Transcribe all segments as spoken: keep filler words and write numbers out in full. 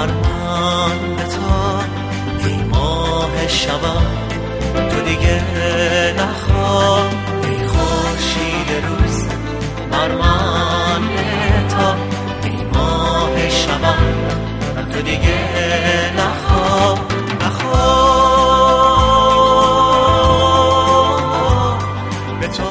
ارمان به تو ای ماه شبان، تو دیگه نخواه ای خورشید روز، ارمان به تو ای ماه شبان، تو دیگه نخواه نخواه به تو.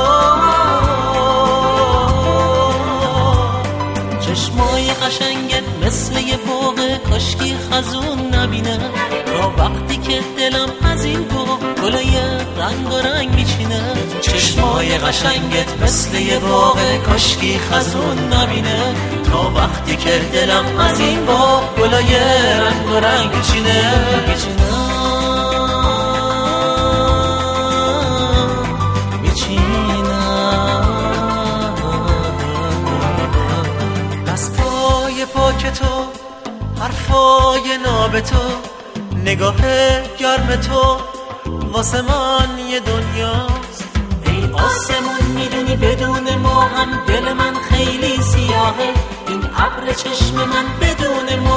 چشمای قشنگت مثل یه باغ کاشکی خزون نبینه، تا وقتی که دلم از این باغ گلای رنگ و رنگ میچینه. چشمای قشنگت مثل یه باغ کاشکی خزون نبینه، تا وقتی که دلم از این باغ گلای رنگ و رنگ میچینه. پاک تو، حرفای ناب تو، نگاه گرم تو واسه من یه دنیاست. ای آسمون میدونی بدون ما هم دل من خیلی سیاهه، این ابر چشم من بدون ما